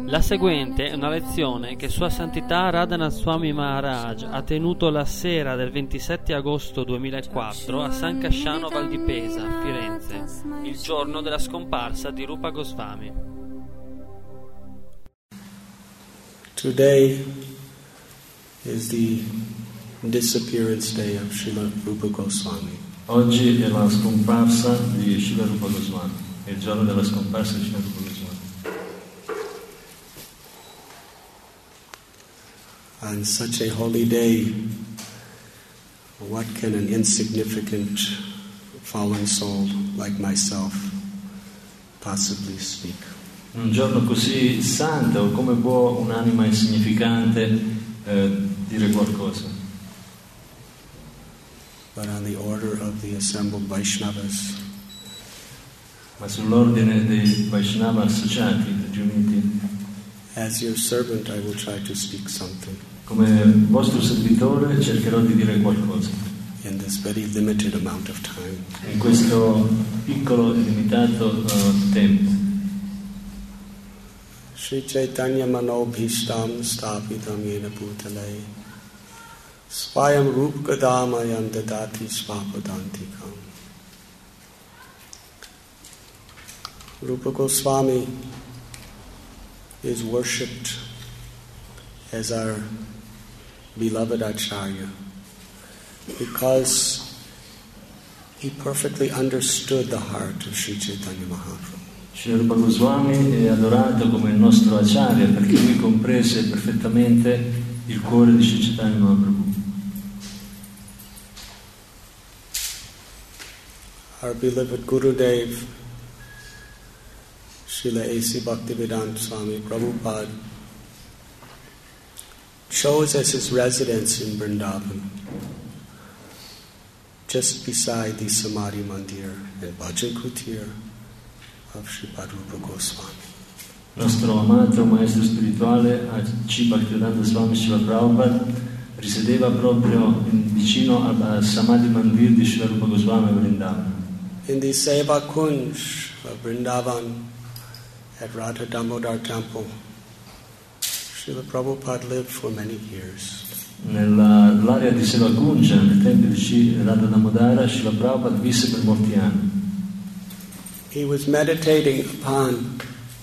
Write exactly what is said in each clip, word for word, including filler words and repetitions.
La seguente è una lezione che Sua Santità Radhanath Swami Maharaj ha tenuto la sera del ventisette agosto duemilaquattro a San Casciano Val di Pesa, Firenze, il giorno della scomparsa di Rupa Goswami. Today is the disappearance day of Srila Rupa Goswami. Oggi è la scomparsa di Srila Rupa Goswami, è il giorno della scomparsa di Srila Rupa Goswami. On such a holy day, what can an insignificant fallen soul like myself possibly speak? Un giorno così santo, come può un'anima insignificante eh, dire qualcosa? But on the order of the assembled Vaishnavas, ma sull'ordine dei Vaishnava associati, riuniti, as your servant I will try to speak something. Come vostro servitore cercherò di dire qualcosa. In this very limited amount of time. In questo piccolo e limitato uh, tempo. Sri Chaitanya Manobhishtam Stapitam Yena Bhutale Swayam Rup Gadamayam Dadati Svapadantikam. Rupa Goswami is worshipped as our beloved Acharya because he perfectly understood the heart of Sri Chaitanya Mahaprabhu. Sri Rupa Goswami è adorato come il nostro Acharya perché lui comprese perfettamente il cuore di Sri Chaitanya Mahaprabhu. Our beloved Gurudev, Srila A C Bhaktivedanta Swami Prabhupada, chose as his residence in Vrindavan, just beside the Samadhi Mandir and Bhajan Kutir of Sripad Rupa Goswami. Il nostro amato maestro spirituale A C Bhaktivedanta Swami Srila Prabhupada risiedeva proprio in, vicino al Samadhi Mandir di Srila Rupa Goswami a Vrindavan. In the Seva Kunj of Vrindavan at Radha Damodar Temple, Srila Prabhupada lived for many years. Nell'area di Seva Kunja, nel tempio di Radha Damodara, Srila Prabhupada visse per molti anni. He was meditating upon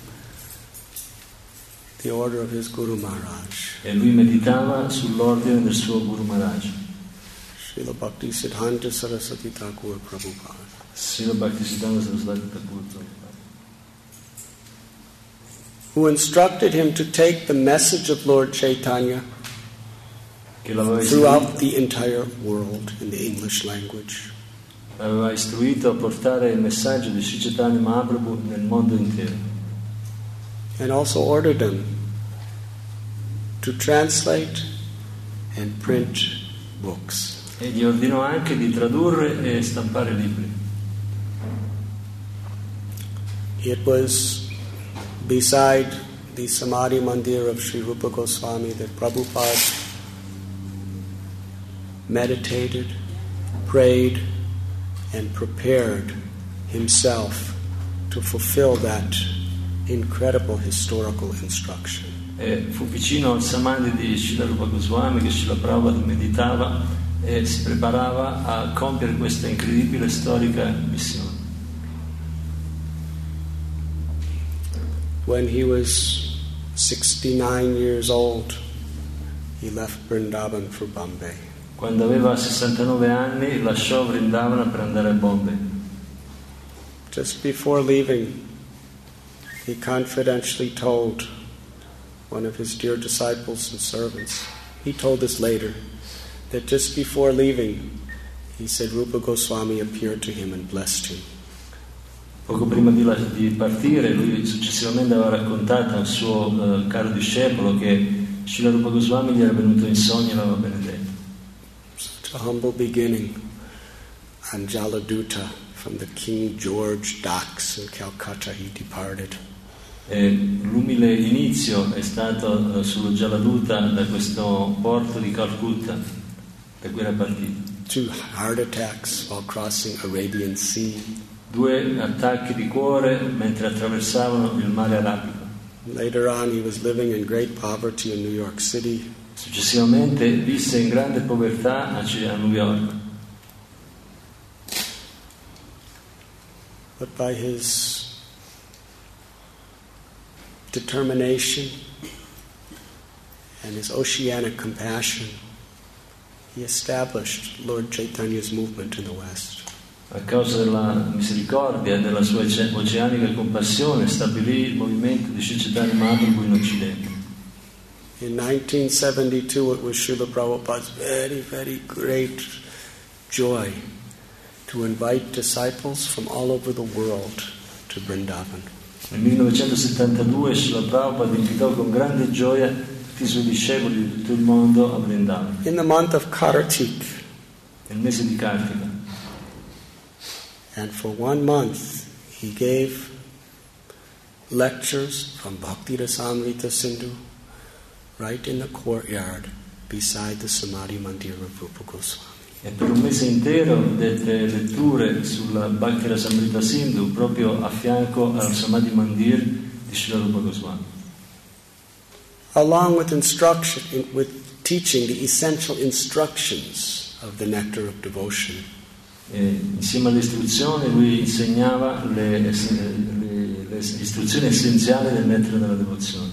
the order of his Guru Maharaj. E lui meditava sull'ordine del suo Guru Maharaj. Srila Bhakti Siddhanta Saraswati Thakur Prabhupada. Srila Bhakti Siddhanta Saraswati Thakur Prabhupada. Who instructed him to take the message of Lord Chaitanya throughout the entire world in the English language. Aveva istruito a portare il messaggio di Sri Chaitanya Mahaprabhu nel mondo intero. And also ordered him to translate and print books. E gli ordinò anche di tradurre e stampare libri. It was beside the Samadhi Mandir of Sri Rupa Goswami that Prabhupada meditated, prayed, and prepared himself to fulfill that incredible historical instruction. E fu vicino al Samadhi di Srila Rupa Goswami che Srila Prabhupada meditava e si preparava a compiere questa incredibile storica missione. When he was sixty-nine years old, he left Vrindavan for Bombay. Quando aveva sessantanove anni lasciò Vrindavana per andare a Bombay. Just before leaving, he confidentially told one of his dear disciples and servants, he told this later, that just before leaving, he said Rupa Goswami appeared to him and blessed him. Poco prima di, la, di partire, lui successivamente aveva raccontato al suo uh, caro discepolo che Srila Rupa Goswami gli era venuto in sogno e l'aveva benedetto. Such a humble beginning. On Jaladuta, from the King George docks in Calcutta, he departed. E l'umile inizio è stato uh, sullo Jaladuta, da questo porto di Calcutta, da cui era partito. Two heart attacks while crossing Arabian Sea. Due attacchi di cuore mentre attraversavano il mare Arabico. Later on, he was living in great poverty in New York City. Successivamente visse in grande povertà a New York. But by his determination and his oceanic compassion, he established Lord Chaitanya's movement in the West. A causa della misericordia e della sua oceanica compassione stabilì il movimento di Sri Chaitanya Mahaprabhu in Occidente. In nineteen seventy-two, it was Srila Prabhupada's very, very great joy to invite disciples from all over the world to Vrindavan. Nel millenovecentosettantadue Srila Prabhupada invitò con grande gioia tutti i suoi discepoli di tutto il mondo a Vrindavan. In the month of Kartik, nel mese di Kartika. And for one month he gave lectures from Bhakti Rasamrita Sindhu right in the courtyard beside the Samadhi Mandir of Rupa Goswami. E per un mese intero dette letture sulla Bhakti Rasamrita Sindhu proprio a fianco al Samadhi Mandir di Srila Rupa Goswami. Along with instruction, with teaching the essential instructions of the nectar of devotion. E insieme alle istruzioni lui insegnava le, le, le istruzioni essenziali del nettare della devozione.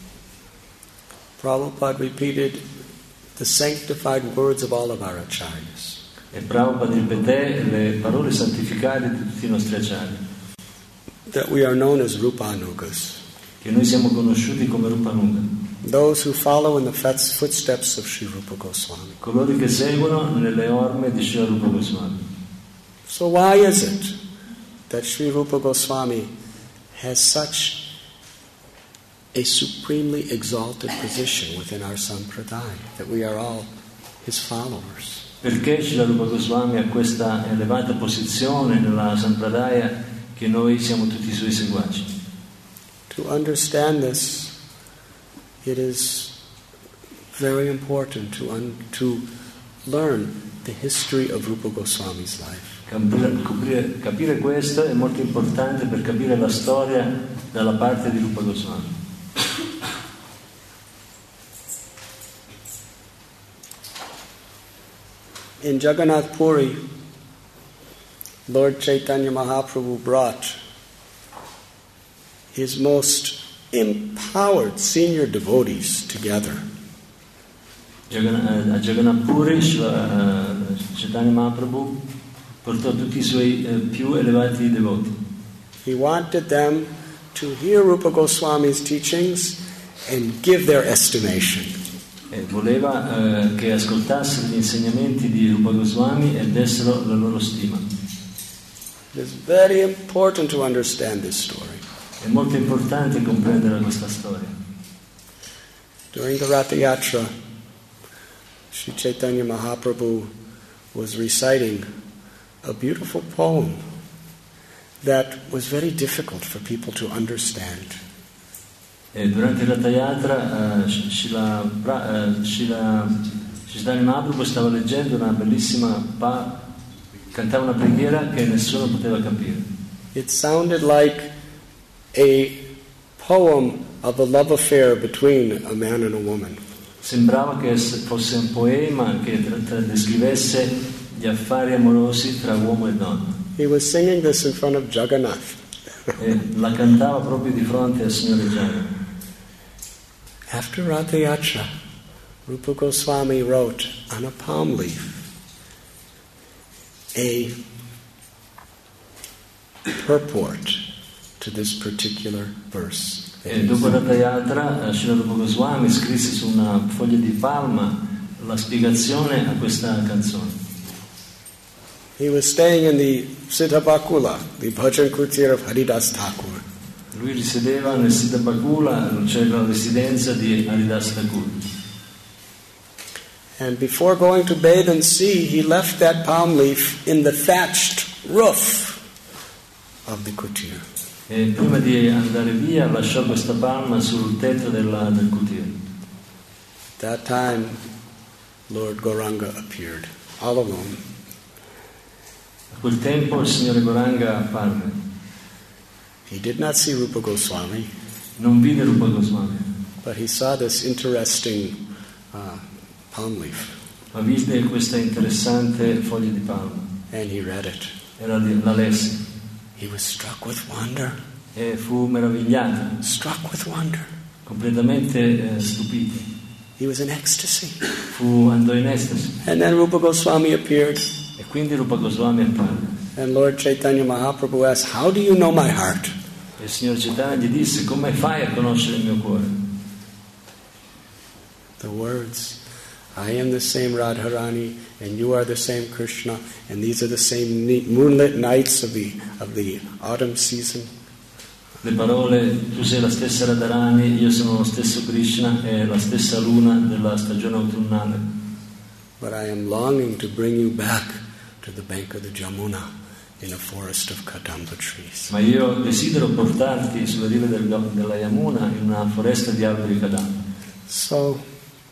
Prabhupada repeated the sanctified words of all of our acharyas. E Prabhupada ripeté le parole santificate di tutti i nostri acharya. That we are known as Rupanugas. Che noi siamo conosciuti come Rupanuga. Those who follow in the footsteps of Sri Rupa Goswami. Coloro che seguono nelle orme di Sri Rupa Goswami. So why is it that Sri Rupa Goswami has such a supremely exalted position within our sampradaya, that we are all his followers? Perché Sri Rupa Goswami ha questa elevata posizione nella sampradaya che noi siamo tutti i suoi seguaci? To understand this, it is very important to, un- to learn the history of Rupa Goswami's life. Capire, capire questo è molto importante per capire la storia dalla parte di Rupa Goswami. In Jagannath Puri, Lord Chaitanya Mahaprabhu brought his most empowered senior devotees together. A Jagannath Puri, Chaitanya Mahaprabhu portò tutti i suoi eh, più elevati devoti. He wanted them to hear Rupa Goswami's teachings and give their estimation. E voleva eh, che ascoltassero gli insegnamenti di Rupa Goswami e dessero la loro stima. It is very important to understand this story. È molto importante comprendere questa storia. During the Ratha Yatra, Sri Chaitanya Mahaprabhu was reciting a beautiful poem that was very difficult for people to understand. E durante la Ratha Yatra, uh, Chaitanya Mahaprabhu stava leggendo una bellissima pa, cantava una preghiera che nessuno poteva capire. It sounded like a poem of a love affair between a man and a woman. Sembrava che fosse un poema che descrivesse gli affari amorosi tra uomo e donna. He was singing this in front of Jagannath. E la cantava proprio di fronte al Signore Jagannath. After Ratha Yatra, Rupa Goswami wrote on a palm leaf a purport to this particular verse. E dopo Ratha Yatra, Srila Rupa Goswami scrisse su una foglia di palma la spiegazione a questa canzone. He was staying in the Siddhabakula, the Bhajan Kutir of Haridas Thakur. Lui risiedeva nel Siddhabakula, cioè la residenza di Haridas Thakur. And before going to bathe and see, he left that palm leaf in the thatched roof of the kutir. E prima di andare via lasciò questa palma sul tetto della, del kutir. That time, Lord Gauranga appeared, all alone. A quel tempo il Signore Gauranga apparve. He did not see Rupa Goswami. non vide Rupa Goswami, but he saw this interesting uh, palm leaf, ma vide questa interessante foglia di palma and he read it. e la, la lesse He was struck with wonder, e fu meravigliato, struck with wonder. completamente eh, stupito. He was in ecstasy. Fu, andò in estasi And then Rupa Goswami appeared, e quindi Rupa Goswami apparve. and Lord Chaitanya Mahaprabhu asked, "How do you know my heart?" E il Signor Chaitanya gli disse: come fai a conoscere il mio cuore? The words, "I am the same Radharani, and you are the same Krishna, and these are the same ne- moonlit nights of the of the autumn season." Le parole: tu sei la stessa Radharani, io sono lo stesso Krishna e la stessa luna della stagione autunnale. But I am longing to bring you back to the bank of the Jamuna in a forest of Kadamba trees. Ma io desidero portarti sulle rive del, della Yamuna in una foresta di alberi Kadamba. So,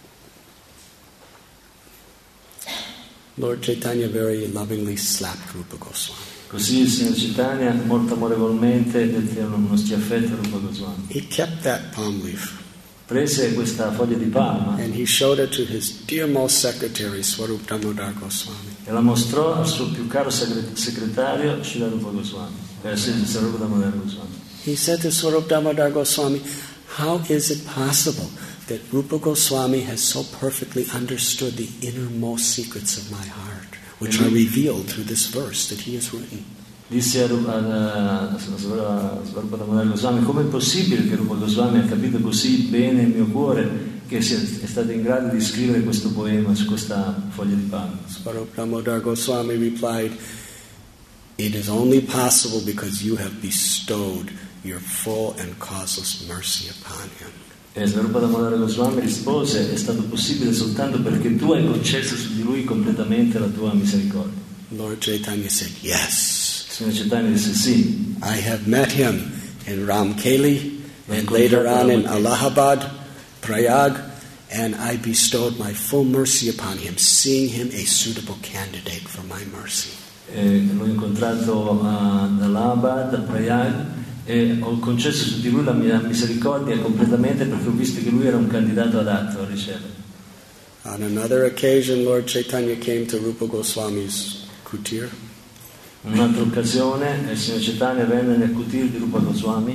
Lord Chaitanya very lovingly slapped Rupa Goswami. Così il Signor Chaitanya molto amorevolmente dette uno schiaffetto a Rupa Goswami. He kept that palm leaf Prese questa foglia di palma and he showed it to his dearmost secretary, Swarup Damodar Goswami. e la mostrò al suo più caro segre- segretario, Srila Rupa Goswami, eh, Swarup Damodar Goswami. He said to Swarup Damodar Goswami, "How is it possible that Rupa Goswami has so perfectly understood the innermost secrets of my heart, which are revealed through this verse that he has written?" Disse a Rupa, a, a, a Swarupa Damodar Goswami: come è possibile che Rupa Goswami ha capito così bene il mio cuore che sia, è stato in grado di scrivere questo poema su questa foglia di palma? Swarup Damodar Goswami replied, "It is only possible because you have bestowed your full and causeless mercy upon him." E Swarupa Damodar Goswami rispose: è stato possibile soltanto perché tu hai concesso su di lui completamente la tua misericordia. Lord Chaitanya said, "Yes, Il Signor Chaitanya disse: sì, I have met him in Ramkeli and later on in Allahabad, Prayag, and I bestowed my full mercy upon him, seeing him a suitable candidate for my mercy." e l'ho incontrato a Allahabad, a Prayag, e ho concesso su di lui la mia misericordia completamente perché ho visto che lui era un candidato adatto a ricevere. On another occasion, Lord Chaitanya came to Rupa Goswami's kutir, In un'altra occasione il Signor Chaitanya venne nel kutir di Rupa Goswami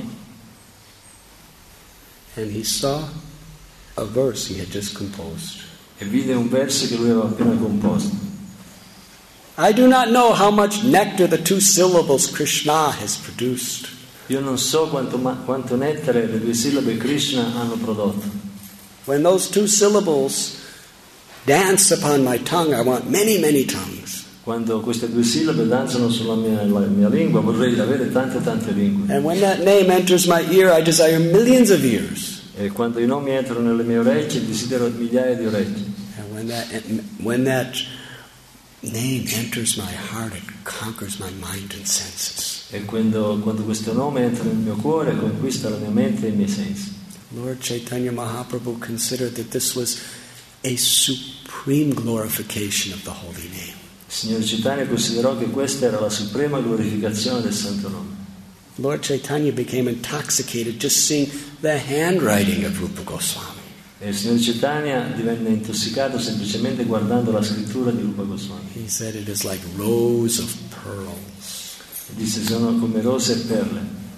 and he saw a verse he had just composed. e vide un verso che lui aveva appena composto. "I do not know how much nectar the two syllables Krishna has produced. Io non so quanto, ma- quanto nettare le due sillabe Krishna hanno prodotto. When those two syllables dance upon my tongue, I want many, many tongues. Quando queste due sillabe danzano sulla mia, la mia lingua, vorrei avere tante tante lingue. And when that name enters my ear, I desire millions of ears. E quando i nomi entrano nelle mie orecchie, desidero migliaia di orecchie. And when that when that name enters my heart, it conquers my mind and senses. E quando, quando questo nome entra nel mio cuore, conquista la mia mente e i miei sensi. Lord Chaitanya Mahaprabhu considered that this was a supreme glorification of the holy name. Il Signor Chaitanya considerò che questa era la suprema glorificazione del santo nome. Lord Chaitanya became intoxicated just seeing the handwriting of Rupa Goswami. E il Signor Chaitanya divenne intossicato semplicemente guardando la scrittura di Rupa Goswami. He said it is like rows of pearls. E disse: sono come rose e perle.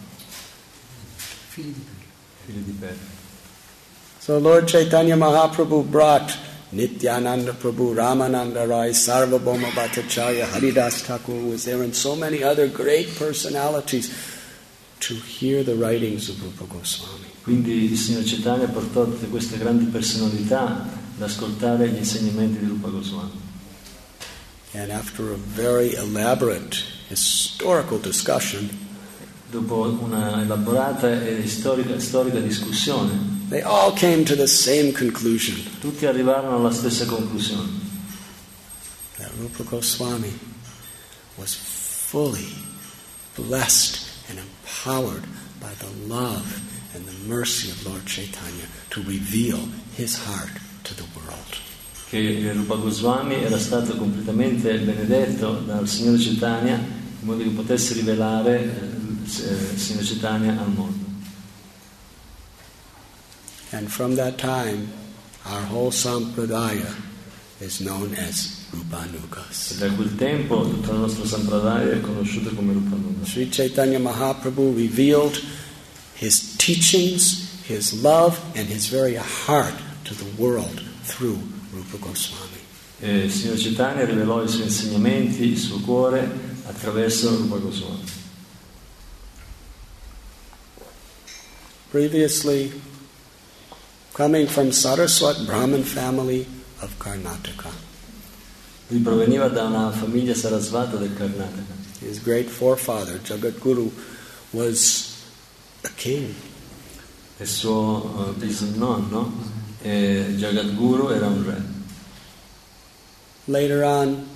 Fili di perle. So Lord Chaitanya Mahaprabhu brought Nityananda Prabhu, Ramananda Rai, Sarvabhauma Bhattacharya, Haridas Thakur, who was there, and so many other great personalities to hear the writings of Rupa Goswami. Quindi il Signor Chaitanya portò tutte queste grandi personalità ad ascoltare gli insegnamenti di Rupa Goswami. And after a very elaborate historical discussion, Dopo una elaborata e storica, storica discussione, they all came to the same conclusion, tutti arrivarono alla stessa conclusione: that Rupa Goswami was fully blessed and empowered by the love and the mercy of Lord Chaitanya to reveal his heart to the world. Che Rupa Goswami era stato completamente benedetto dal Signore Chaitanya in modo che potesse rivelare il Signore Chaitanya al mondo. And from that time, our whole sampradaya is known as Rupanugas. E da quel tempo tutto il nostro sampradaya è conosciuto come Rupanuga. Sri Chaitanya Mahaprabhu revealed his teachings, his love, and his very heart to the world through Rupa Goswami. E il Signor Chaitanya rivelò i suoi insegnamenti, il suo cuore attraverso Rupa Goswami. Previously, coming from Saraswat Brahmin family of Karnataka. Lui proveniva da una famiglia sarasvata del Karnataka. His great forefather, Jagadguru, was a king. Il suo uh, bisnonno, eh, Jagadguru, era un re. Later on,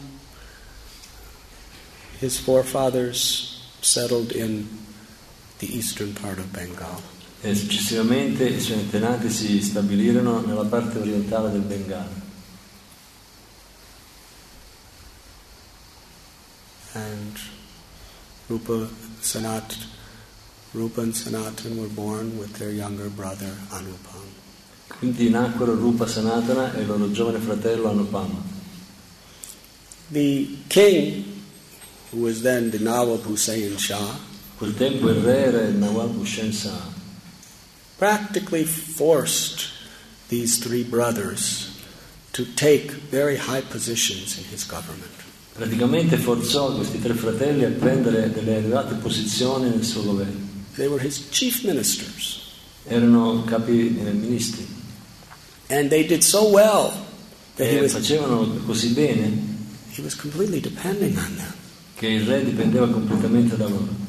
his forefathers settled in the eastern part of Bengal. E successivamente i suoi antenati si stabilirono nella parte orientale del Bengala. And Rupa Sanat, Rupa and Sanatan were born with their younger brother Anupam. Quindi nacquero Rupa Sanatana e il loro giovane fratello Anupama. The king, who was then the Nawab Hussain Shah, Quel tempo il re era il Nawab Hussain Shah. Practically forced these three brothers to take very high positions in his government. Praticamente forzò questi tre fratelli a prendere delle elevate posizioni nel suo governo. They were his chief ministers. Erano capi eh, ministri. And they did so well that he E was, facevano così bene he was completely depending on them. che il re dipendeva completamente da loro.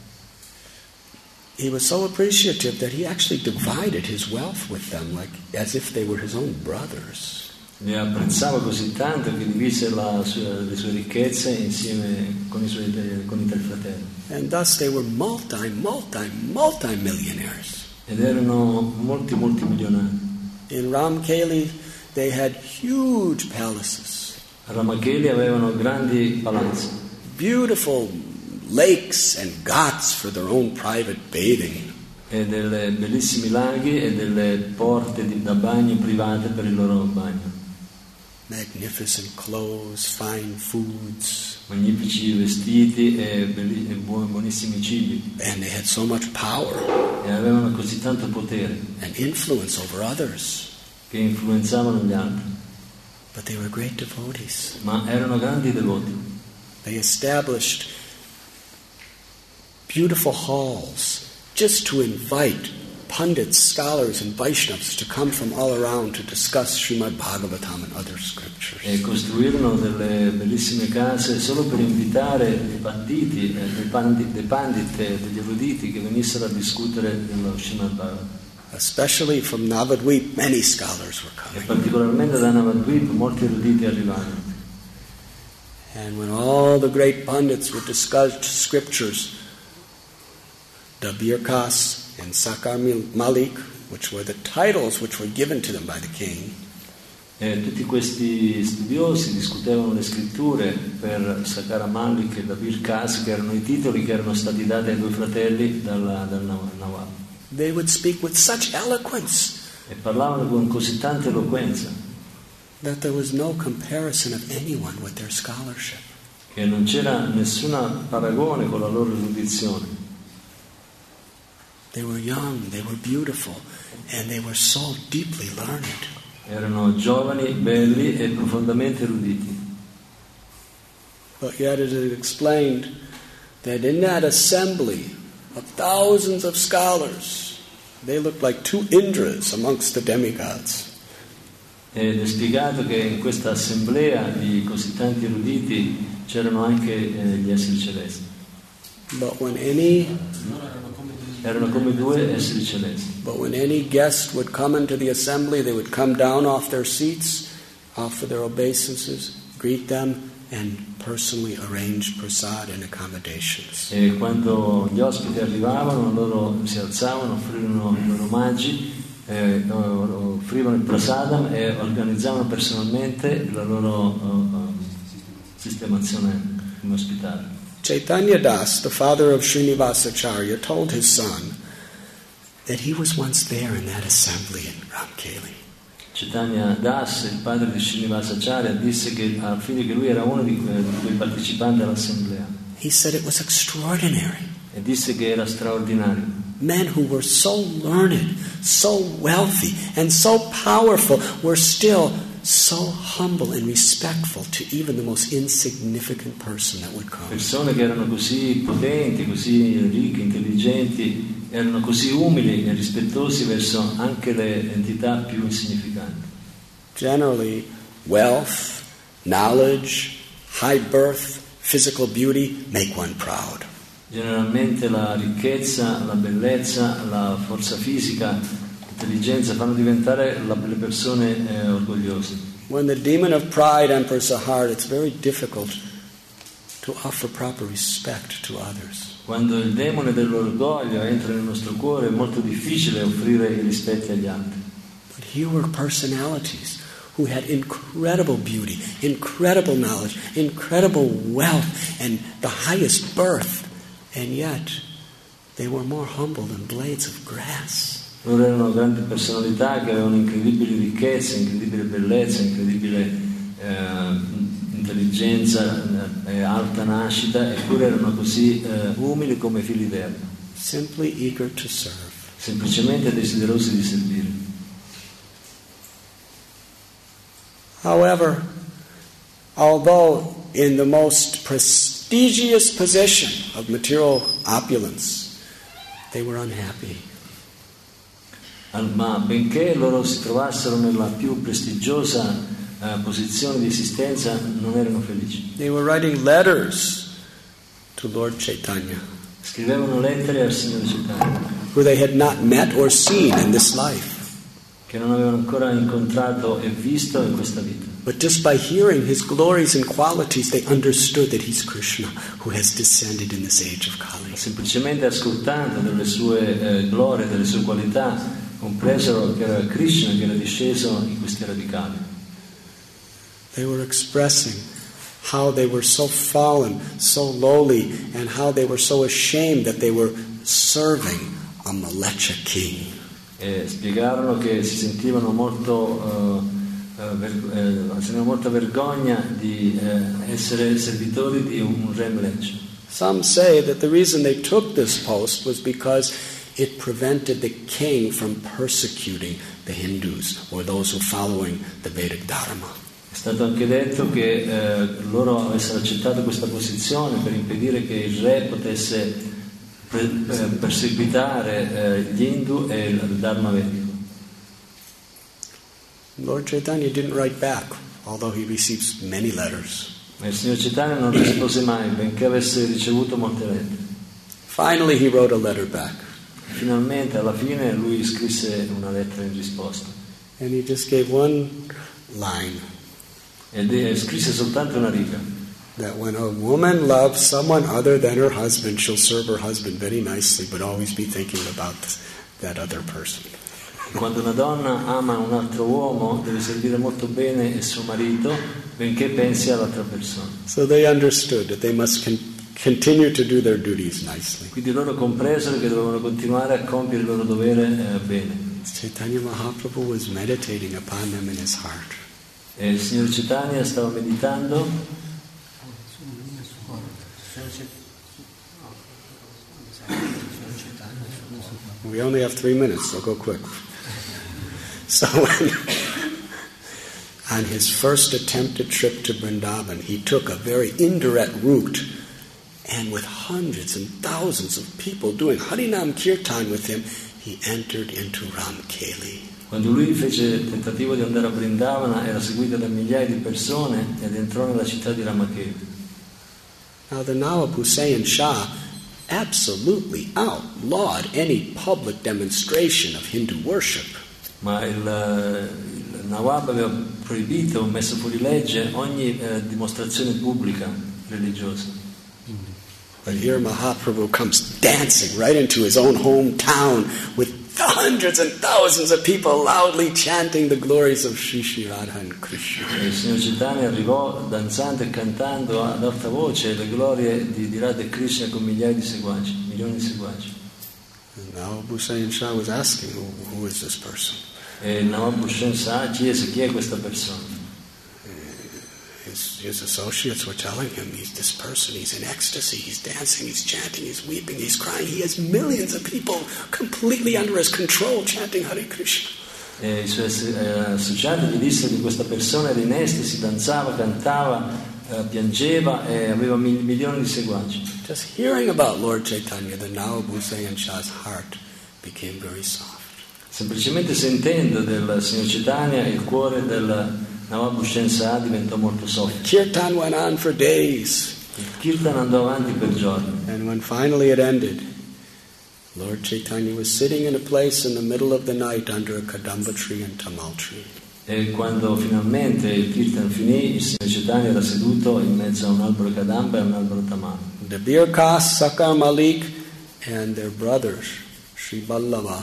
He was so appreciative that he actually divided his wealth with them, like as if they were his own brothers. Li apprezzava così tanto che divise la sua, le sue ricchezze insieme con i suoi con i tre fratelli. And thus they were multi, multi, multi-millionaires. Ed erano molti, molti milionari. In Ramkeli, they had huge palaces, A Ramakeli avevano grandi palazzi, beautiful lakes and ghats for their own private bathing. e delle bellissimi laghi e delle porte di, da bagno private per il loro bagno. Magnificent clothes, fine foods, Magnifici vestiti e, belli, e buon, buonissimi cibi. and they had so much power E avevano così tanto potere and influence over others. che influenzavano gli altri. But they were great devotees. Ma erano grandi devoti. They established beautiful halls just to invite pundits, scholars, and Vaishnavas to come from all around to discuss Srimad Bhagavatam and other scriptures. E costruirono delle bellissime case solo per invitare dei banditi, eh, dei, pandi, dei pandit, eh, degli eruditi che venissero a discutere dello Srimad Bhagavatam. Especially from Navadvip, many scholars were E coming. particolarmente da Navadvip molti eruditi arrivarono. And when all the great pundits would discuss scriptures, the Birkas and Sakar Malik, which were the titles which were given to them by the king, E tutti questi studiosi discutevano le scritture per Sakara Malik e Dabir Kas, che erano i titoli che erano stati dati ai due fratelli dalla, dal Nawab. they would speak with such eloquence E parlavano con così tanta eloquenza that there was no comparison of anyone with their scholarship. che non c'era nessun paragone con la loro erudizione. They were young, they were beautiful, and they were so deeply learned. Erano giovani, belli e profondamente eruditi. But yet it is explained that in that assembly of thousands of scholars, they looked like two Indras amongst the demigods. Ed è spiegato che in questa assemblea di così tanti eruditi c'erano anche eh, gli esseri celesti. But when any Erano come due esseri celesti. but when any guest would come into the assembly, they would come down off their seats, offer their obeisances, greet them, and personally arrange prasad and accommodations. E quando gli ospiti arrivavano, loro si alzavano, offrivano i loro omaggi, eh, offrivano il prasadam e organizzavano personalmente la loro uh, uh, sistemazione come ospitale. Chaitanya Das, the father of Srinivasacharya, told his son that he was once there in that assembly in Ramkeli. Chaitanya Das, il padre di Srinivasacharya, disse che alla fine che lui era uno di quei, di quei partecipanti all'assemblea. He said it was extraordinary. E disse che era straordinario. Men who were so learned, so wealthy, and so powerful were still so humble and respectful to even the most insignificant person that would come. Persone che erano così potenti, così ricche, intelligenti, erano così umili e rispettosi verso anche le entità più insignificanti. Generally, wealth, knowledge, high birth, physical beauty make one proud. Generalmente la ricchezza, la bellezza, la forza fisica, l'intelligenza fanno diventare la, le persone eh, orgogliose. When the demon of pride enters the heart, it's very difficult to offer proper respect to others. Quando il demone dell'orgoglio entra nel nostro cuore è molto difficile offrire i rispetti agli altri. But here were personalities who had incredible beauty, incredible knowledge, incredible wealth, and the highest birth, and yet they were more humble than blades of grass. Loro erano grandi personalità che avevano incredibili ricchezze, incredibile bellezza, incredibile eh, intelligenza, eh, alta nascita, eppure erano così eh, umili come fili d'erba. Simply eager to serve. Semplicemente desiderosi di servire. However, although in the most prestigious position of material opulence, they were unhappy. Ma benché loro si trovassero nella più prestigiosa uh, posizione di esistenza, non erano felici. They were writing letters to Lord Chaitanya, Scrivevano lettere al Signore Chaitanya, who they had not met or seen in this life. che non avevano ancora incontrato e visto in questa vita. But just by hearing his glories and qualities, they understood that he's Krishna, who has descended in this age of Kali. Semplicemente ascoltando delle sue eh, glorie, delle sue qualità, compresero che era Krishna che era disceso in questi radicali. They were expressing how they were so fallen, so lowly, and how they were so ashamed that they were serving a Malecha king. E spiegarono che si sentivano molto, uh, uh, ver- uh, sentivano molta vergogna di uh, essere servitori di un, un re Mlecha. Some say that the reason they took this post was because it prevented the king from persecuting the Hindus or those who were following the Vedic Dharma. È stato anche detto che eh, loro avessero accettato questa posizione per impedire che il re potesse pre- eh, perseguitare eh, gli Hindu e il Dharma vedico. Lord Chaitanya didn't write back, although he received many letters. Ma il Signor Chaitanya non rispose mai, benché avesse ricevuto molte lettere. Finally, he wrote a letter back. Finalmente, alla fine, lui scrisse una lettera in risposta. And he just gave one line. Ed eh, scrisse soltanto una riga. That when a woman loves someone other than her husband, she'll serve her husband very nicely, but always be thinking about that other person. Quando una donna ama un altro uomo, deve servire molto bene il suo marito, benché pensi all'altra persona. So they understood that they must con- continue to do their duties nicely. Quindi loro compresero che dovevano continuare a compiere il loro dovere eh, bene. Chaitanya Mahaprabhu was meditating upon them in his heart. E il Signor Chaitanya stava meditando. We only have three minutes, so go quick. So when, on his first attempted trip to Vrindavan, he took a very indirect route, and with hundreds and thousands of people doing Harinam Kirtan with him, he entered into Ramkeli. Quando lui fece il tentativo di andare a Vrindavana, era seguito da migliaia di persone ed entrò nella città di Ramakeli. Now the Nawab Hussain Shah absolutely outlawed any public demonstration of Hindu worship. Ma il, il Nawab aveva proibito, messo fuori legge, ogni eh, dimostrazione pubblica religiosa. But here Mahaprabhu comes dancing right into his own hometown with hundreds and thousands of people loudly chanting the glories of Shri Shri Radha and Krishna. E il Signor Chaitanya arrivò danzando e cantando ad alta voce le glorie di, di Radha e Krishna con migliaia di seguaci, milioni di seguaci. And Nawab Hussain Shah was asking, who, who is this person? E Nawab Hussain Shah chiese chi è questa persona. His, his associates were telling him, he's this person, he's in ecstasy, he's dancing, he's chanting, he's weeping, he's crying. He has millions of people completely under his control chanting Hare Krishna. E i suoi associati gli dissero che questa persona era in estasi, danzava, cantava, eh, piangeva e aveva mil- milioni di seguaci. Just hearing about Lord Chaitanya, the Nawab Hussain Shah's heart became very soft. Semplicemente sentendo del Signor Chaitanya, il cuore del Nawab Hussain Shah diventò molto soffice. Kirtan went on for days. Il kirtan andò avanti per giorni. And when finally it ended, Lord Chaitanya was sitting in a place in the middle of the night under a kadamba tree and tamal tree. E quando finalmente il kirtan finì, il Signor Chaitanya era seduto in mezzo a un albero kadamba e a un albero tamal. The Kabir Kas, Sakar Malik, and their brothers, Sri Ballava,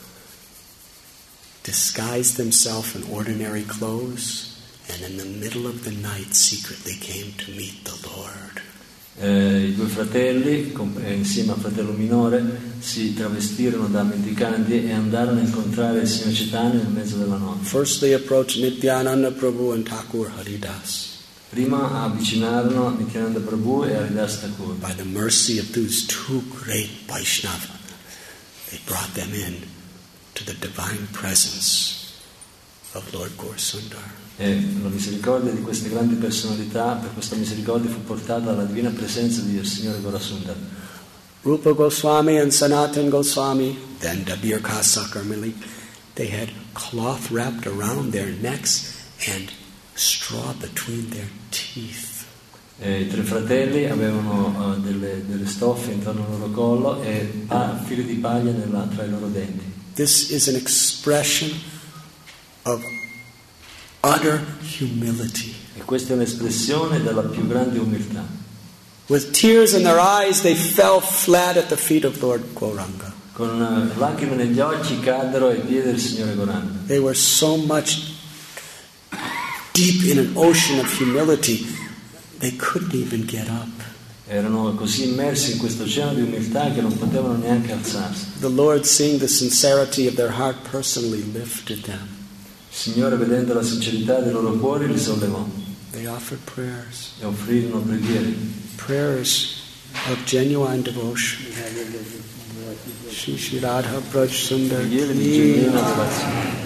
disguised themselves in ordinary clothes, and in the middle of the night secretly came to meet the Lord. Eh, I due fratelli, com- eh, insieme al fratello minore, si travestirono da mendicanti e andarono a incontrare il Signor Chaitanya nel mezzo della notte. First they approached Nityananda Prabhu and Thakur Haridas. Prima avvicinarono Nityananda Prabhu e Haridas Thakur. By the mercy of those two great Vaishnava, they brought them in to the divine presence of Lord Gaurasundar. E la misericordia di queste grandi personalità, per questa misericordia fu portata alla divina presenza del Signore Gaurasundar. Rupa Goswami and Sanatan Goswami, then Dabir Kas Sakar Malik, they had cloth wrapped around their necks and straw between their teeth. E I tre fratelli avevano uh, delle, delle stoffe intorno al loro collo e pa- fili di paglia nella, tra i loro denti. This is an expression of utter humility. E questa è un'espressione della più grande umiltà. With tears in their eyes, they fell flat at the feet of Lord Gauranga. Con uh, lacrime negli occhi caddero ai piedi del Signore Gauranga. They were so much deep in an ocean of humility, they couldn't even get up. Erano così immersi in questo oceano di umiltà che non potevano neanche alzarsi. The Lord, seeing the sincerity of their heart, personally lifted them. Il Signore, vedendo la sincerità dei loro cuori, li sollevò. They offered prayers, E offrirono preghiere. prayers of genuine devotion. Shri Shri Radha Braj Sundar Preghiere di Ki. genuina devozione.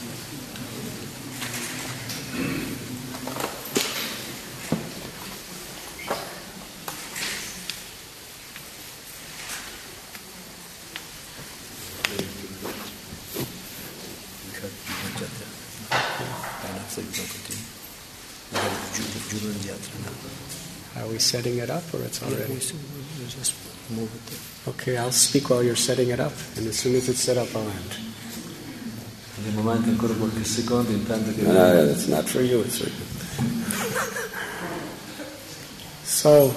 Are we setting it up or it's already? Just move it. Okay, I'll speak while you're setting it up, and as soon as it's set up, I'll end. Andiamo avanti ancora qualche secondo intanto che... No, no, it's not for you, it's for you. So,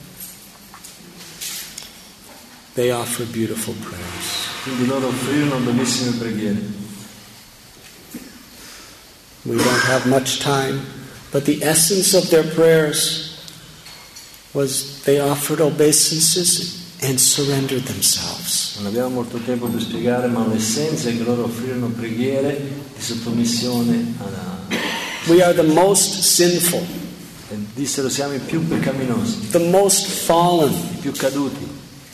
they offer beautiful prayers. Quindi loro offrirono bellissime preghiere. We don't have much time, but the essence of their prayers was they offered obeisances and surrendered themselves. Non abbiamo molto tempo per spiegare, ma l'essenza è che loro offrirono preghiere di sottomissione alla... We are the most sinful, E dissero siamo i più peccaminosi, the most fallen. i più caduti.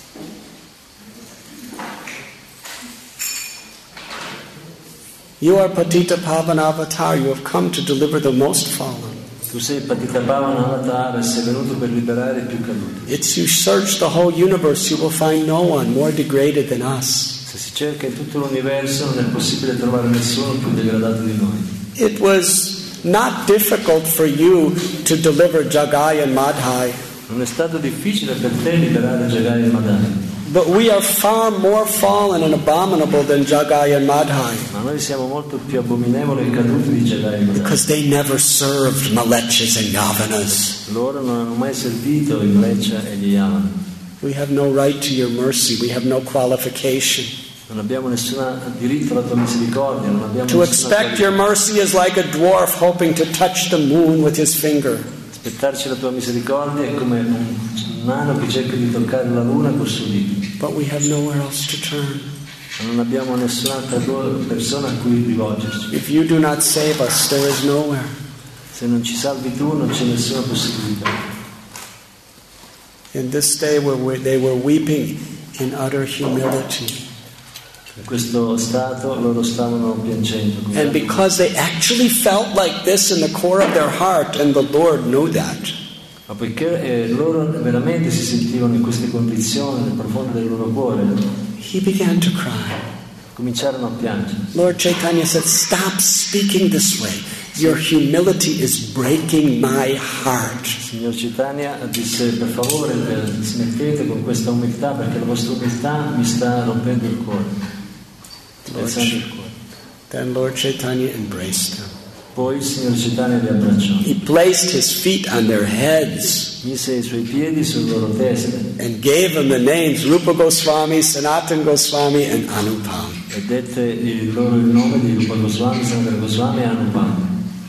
You are Patita Pavana Avatar. You have come to deliver the most fallen. Tu sei Patita Pavana Avatar e sei venuto per liberare i più caduti. It's you search the whole universe, you will find no one more degraded than us. Se si cerca in tutto l'universo non è possibile trovare nessuno più degradato di noi. It was not difficult for you to deliver Jagai and Madhai, Non è stato difficile per te liberare Jagai e Madhai, but we are far more fallen and abominable than Jagai and Madhai ma noi siamo molto più abominevoli e caduti di Jagai e Madhai. because they never served Malechas and Yavanas. Loro non hanno mai servito il Mleccia e gli Yavana. We have no right to your mercy. We have no qualification. Non abbiamo nessun diritto alla tua misericordia, non abbiamo To nessuna expect qualità. your mercy is like a dwarf hoping to touch the moon with his finger. Aspettarci la tua misericordia è come un nano che cerca di toccare la luna col suo dito. but we have nowhere else to turn. Non abbiamo nessun'altra persona a cui rivolgerci. If you do not save us, there is nowhere. Se non ci salvi tu, non c'è nessuna possibilità. In this day, where they were weeping in utter humility. In questo stato loro stavano piangendo. And because they actually felt like this in the core of their heart, and the Lord knew that. Ma poiché eh, loro veramente si sentivano in queste condizioni nel profondo del loro cuore, He began to cry. Cominciarono a piangere. Lord Chaitanya said, "Stop speaking this way. Your humility is breaking my heart." Signor Chaitanya disse: per favore, eh, smettete con questa umiltà, perché la vostra umiltà mi sta rompendo il cuore. Lord, then Lord Chaitanya embraced them. Poi il Signor Chaitanya li abbracciò. He placed his feet on their heads. Mise i suoi piedi sulle loro teste. And gave them the names Rupa Goswami, Sanatan Goswami, and Anupam. E dette il loro il nome di Rupa Goswami, Sanatan Goswami e Anupam.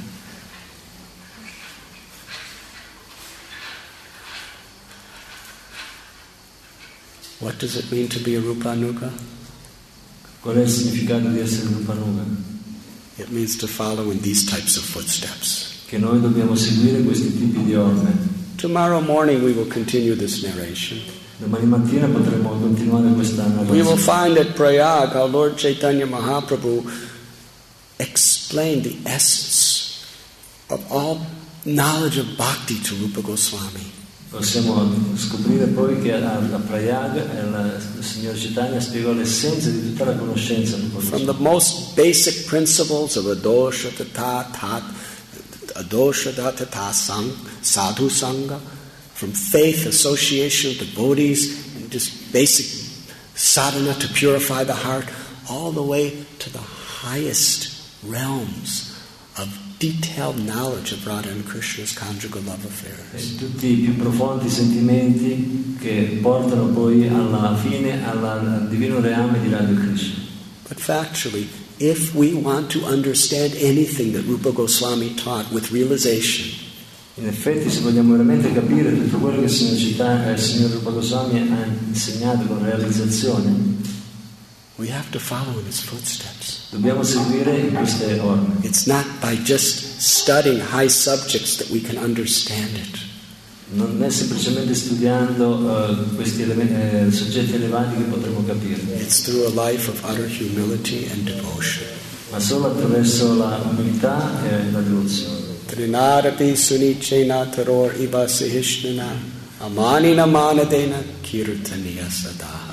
What does it mean to be a Rupanuga? Qual è il significato di essere Rupanuga? It means to follow in these types of footsteps. Che noi dobbiamo seguire questi tipi di orme. Tomorrow morning we will continue this narration. Domani mattina potremo continuare questa narrazione. We will find at Prayag how Lord Chaitanya Mahaprabhu explained the essence of all knowledge of bhakti to Rupa Goswami. Possiamo scoprire poi che a, a Prayag il Signor Chaitanya spiegò l'essenza di tutta la conoscenza di Rupa Goswami. From the most basic principles of adosha tata tat, adosha tata sang, sadhu sangha, from faith, association of devotees, and just basic sadhana to purify the heart, all the way to the highest realms of detailed knowledge of Radha and Krishna's conjugal love affairs. E tutti i più profondi sentimenti che portano poi alla fine alla, al divino reame di Radha e Krishna. But factually, if we want to understand anything that Rupa Goswami taught with realization, in effetti, se vogliamo veramente capire tutto quello che il Signor, Città, il Signor Rupa Goswami ha insegnato con realizzazione, we have to follow in his footsteps. Dobbiamo seguire in queste orme. It's not by just studying high subjects that we can understand it. Non è semplicemente studiando uh, questi elementi, eh, soggetti elevati che potremo capire. It's through a life of utter humility and devotion. Ma solo attraverso la umiltà e la devozione. Trinarapi sunicena taror iva sihishnana amanina manadena kirtaniya sadahari.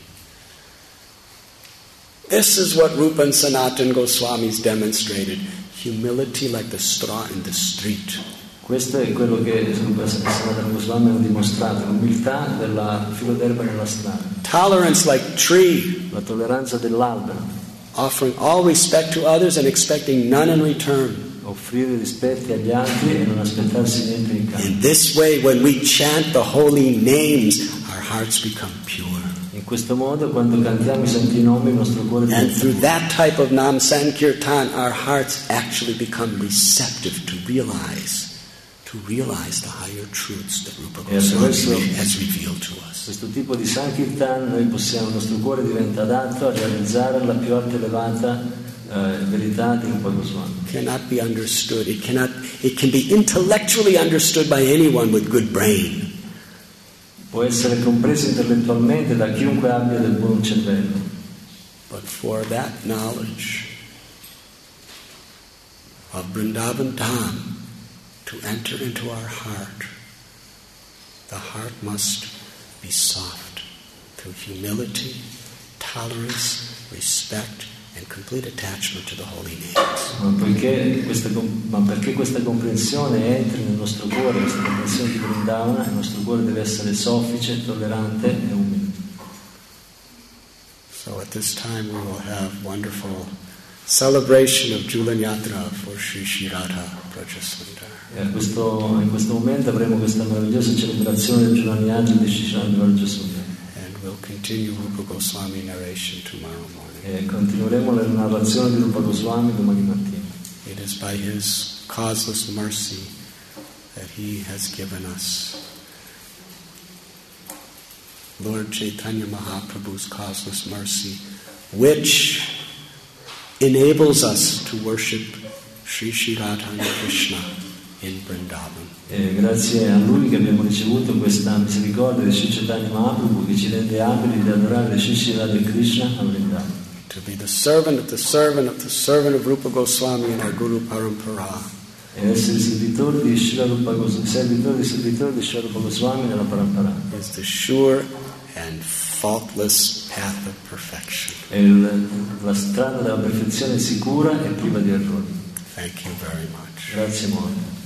This is what Rupa and Sanatan Goswamis demonstrated. Humility like the straw in the street. Questo è quello che Rupa e Sanatan Goswami hanno dimostrato, l'umiltà del filo d'erba nella strada. Tolerance like tree. La tolleranza dell'albero. Offering all respect to others and expecting none in return. Offrire rispetti agli altri e non aspettarsi niente in cambio. In this way, when we chant the holy names, our hearts become pure. In questo modo, quando cantiamo i santi nomi, il nostro cuore diventa And through that type of Nam Sankirtan, our hearts actually become receptive to realize, to realize the higher truths that Rupa Goswami has revealed to us. Questo tipo di Sankirtan, noi possiamo, il nostro cuore diventa adatto a realizzare la più alta e elevata Uh, verità di Rupa Goswami. Cannot be understood. It cannot. It can be intellectually understood by anyone with good brain. Può essere compreso intellettualmente da chiunque abbia del buon cervello. But for that knowledge of Vrindavan Dham to enter into our heart, the heart must be soft through humility, tolerance, respect, and complete attachment to the holy names. Ma, poiché questa, ma perché questa comprensione entri nel nostro cuore, questa comprensione di Vrindavana, il nostro cuore deve essere soffice, tollerante e umile. So at this time we will have wonderful celebration of Julan Yatra for Sri Sri Radha Prajasundar. E a questo, in questo momento avremo questa meravigliosa celebrazione del Julan Yatra di Sri Sri Radha Prajasundar. And we'll continue Rupa Goswami narration tomorrow morning. E continueremo la narrazione di Rupa Goswami domani mattina. It is by his causeless mercy that he has given us Lord Chaitanya Mahaprabhu's causeless mercy, which enables us to worship Sri Sri Radha Krishna in Vrindavan. E grazie a lui che abbiamo ricevuto questa misericordia di Sri Chaitanya Mahaprabhu che ci rende abili di adorare Sri Sri Radha Krishna a Vrindavan. To be the servant of the servant of the servant of Rupa Goswami in our Guru Parampara. E essere servitori di Srila Rupa Goswami, servitori di servitori di Srila Rupa Goswami nella Parampara. Is the sure and faultless path of perfection. È il, la strada della perfezione sicura e priva di errori. Thank you very much. Grazie molto.